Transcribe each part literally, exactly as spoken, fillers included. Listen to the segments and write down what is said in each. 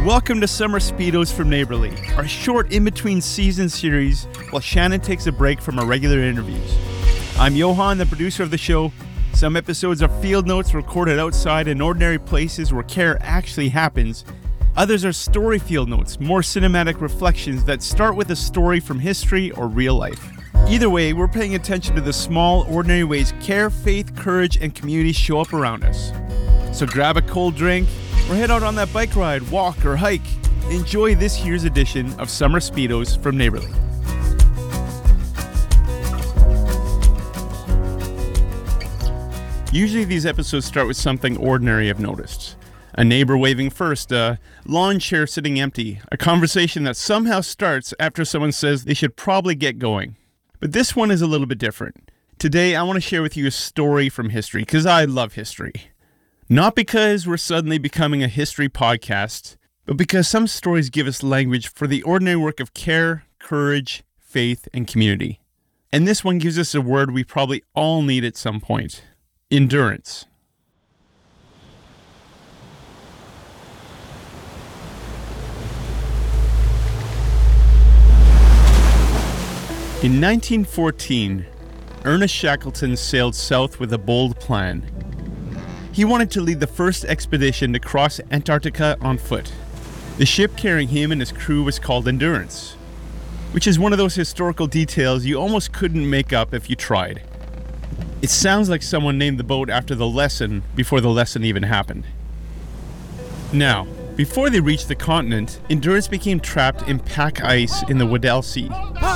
Welcome to Summer Speedos from Neighborly, our short in-between season series while Shannon takes a break from our regular interviews. I'm Johan, the producer of the show. Some episodes are field notes recorded outside in ordinary places where care actually happens. Others are story field notes, more cinematic reflections that start with a story from history or real life. Either way, we're paying attention to the small, ordinary ways care, faith, courage, and community show up around us. So grab a cold drink, or head out on that bike ride, walk, or hike. Enjoy this year's edition of Summer Speedos from Neighborly. Usually these episodes start with something ordinary I've noticed. A neighbor waving first, a lawn chair sitting empty, a conversation that somehow starts after someone says they should probably get going. But this one is a little bit different. Today I want to share with you a story from history, because I love history. Not because we're suddenly becoming a history podcast, but because some stories give us language for the ordinary work of care, courage, faith, and community. And this one gives us a word we probably all need at some point: endurance. In nineteen fourteen, Ernest Shackleton sailed south with a bold plan. He wanted to lead the first expedition to cross Antarctica on foot. The ship carrying him and his crew was called Endurance, which is one of those historical details you almost couldn't make up if you tried. It sounds like someone named the boat after the lesson before the lesson even happened. Now, before they reached the continent, Endurance became trapped in pack ice in the Weddell Sea.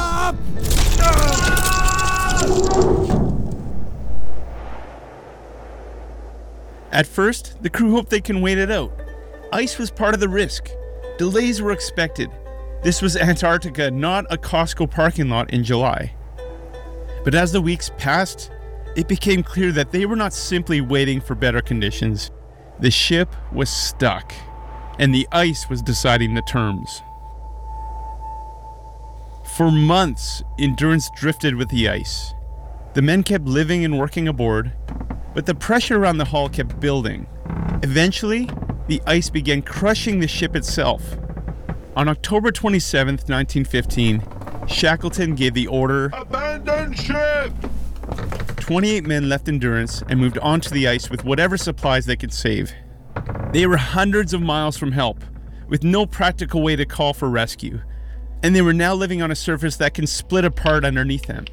At first, the crew hoped they can wait it out. Ice was part of the risk. Delays were expected. This was Antarctica, not a Costco parking lot in July. But as the weeks passed, it became clear that they were not simply waiting for better conditions. The ship was stuck, and the ice was deciding the terms. For months, Endurance drifted with the ice. The men kept living and working aboard, but the pressure around the hull kept building. Eventually, the ice began crushing the ship itself. On October twenty-seventh, nineteen fifteen, Shackleton gave the order, "Abandon ship!" twenty-eight men left Endurance and moved onto the ice with whatever supplies they could save. They were hundreds of miles from help, with no practical way to call for rescue, and they were now living on a surface that can split apart underneath them.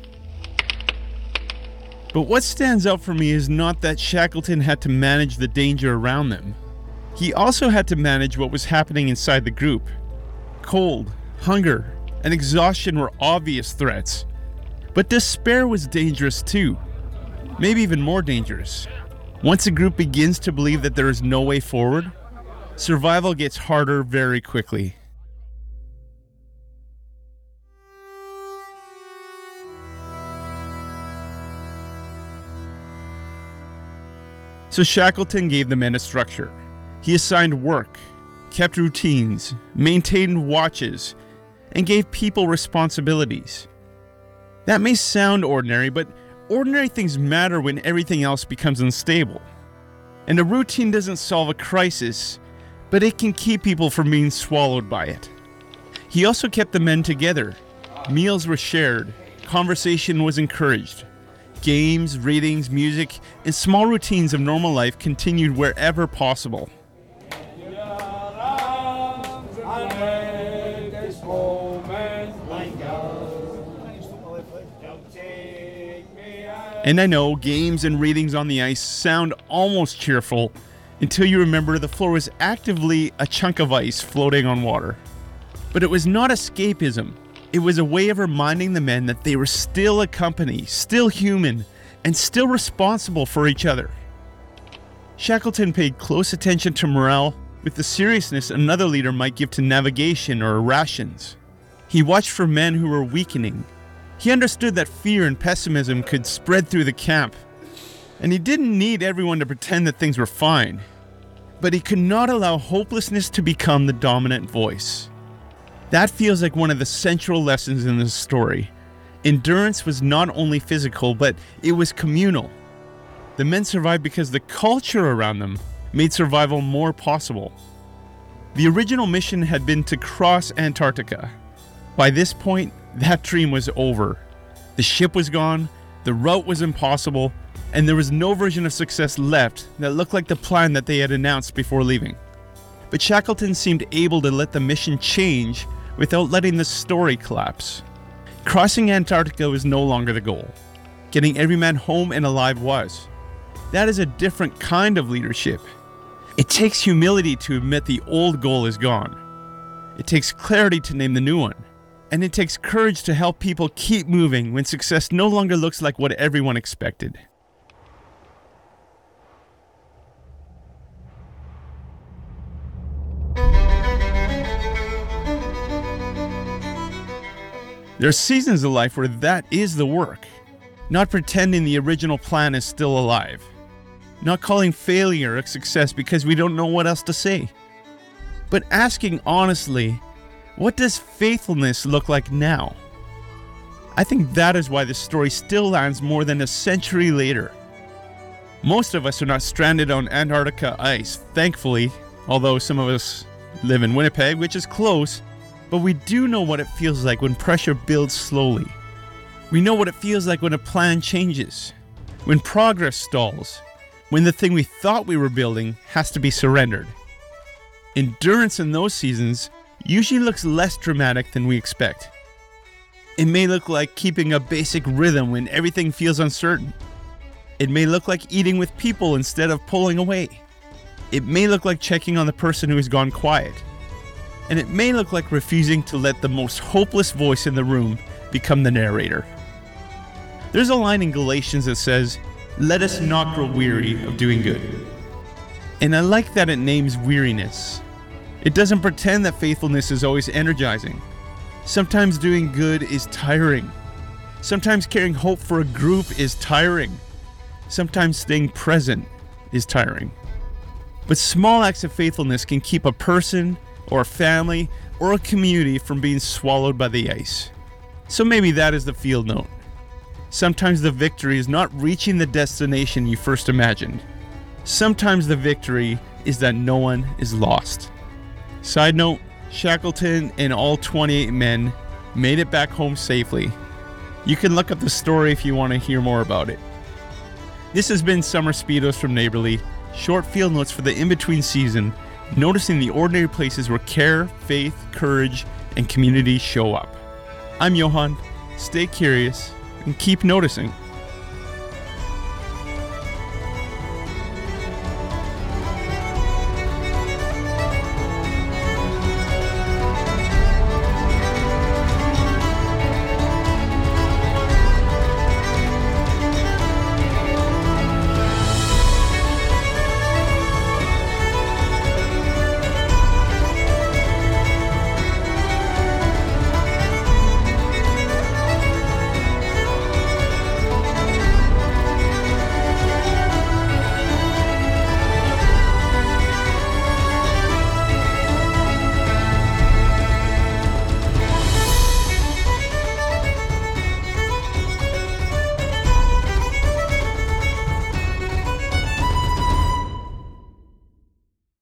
But what stands out for me is not that Shackleton had to manage the danger around them. He also had to manage what was happening inside the group. Cold, hunger, and exhaustion were obvious threats. But despair was dangerous too. Maybe even more dangerous. Once a group begins to believe that there is no way forward, survival gets harder very quickly. So Shackleton gave the men a structure. He assigned work, kept routines, maintained watches, and gave people responsibilities. That may sound ordinary, but ordinary things matter when everything else becomes unstable. And a routine doesn't solve a crisis, but it can keep people from being swallowed by it. He also kept the men together. Meals were shared, conversation was encouraged. Games, readings, music, and small routines of normal life continued wherever possible. And I know games and readings on the ice sound almost cheerful until you remember the floor was actively a chunk of ice floating on water. But it was not escapism. It was a way of reminding the men that they were still a company, still human, and still responsible for each other. Shackleton paid close attention to morale with the seriousness another leader might give to navigation or rations. He watched for men who were weakening. He understood that fear and pessimism could spread through the camp, and he didn't need everyone to pretend that things were fine. But he could not allow hopelessness to become the dominant voice. That feels like one of the central lessons in this story. Endurance was not only physical, but it was communal. The men survived because the culture around them made survival more possible. The original mission had been to cross Antarctica. By this point, that dream was over. The ship was gone, the route was impossible, and there was no version of success left that looked like the plan that they had announced before leaving. But Shackleton seemed able to let the mission change without letting the story collapse. Crossing Antarctica was no longer the goal. Getting every man home and alive was. That is a different kind of leadership. It takes humility to admit the old goal is gone. It takes clarity to name the new one. And it takes courage to help people keep moving when success no longer looks like what everyone expected. There are seasons of life where that is the work. Not pretending the original plan is still alive. Not calling failure a success because we don't know what else to say. But asking honestly, what does faithfulness look like now? I think that is why this story still lands more than a century later. Most of us are not stranded on Antarctica ice, thankfully, although some of us live in Winnipeg, which is close, but we do know what it feels like when pressure builds slowly. We know what it feels like when a plan changes, when progress stalls, when the thing we thought we were building has to be surrendered. Endurance in those seasons usually looks less dramatic than we expect. It may look like keeping a basic rhythm when everything feels uncertain. It may look like eating with people instead of pulling away. It may look like checking on the person who has gone quiet. And it may look like refusing to let the most hopeless voice in the room become the narrator. There's a line in Galatians that says, "Let us not grow weary of doing good." And I like that it names weariness. It doesn't pretend that faithfulness is always energizing. Sometimes doing good is tiring. Sometimes carrying hope for a group is tiring. Sometimes staying present is tiring. But small acts of faithfulness can keep a person, or a family, or a community from being swallowed by the ice. So maybe that is the field note. Sometimes the victory is not reaching the destination you first imagined. Sometimes the victory is that no one is lost. Side note, Shackleton and all twenty-eight men made it back home safely. You can look up the story if you want to hear more about it. This has been Summer Speedos from Neighborly, short field notes for the in-between season, noticing the ordinary places where care, faith, courage, and community show up. I'm Johan. Stay curious and keep noticing.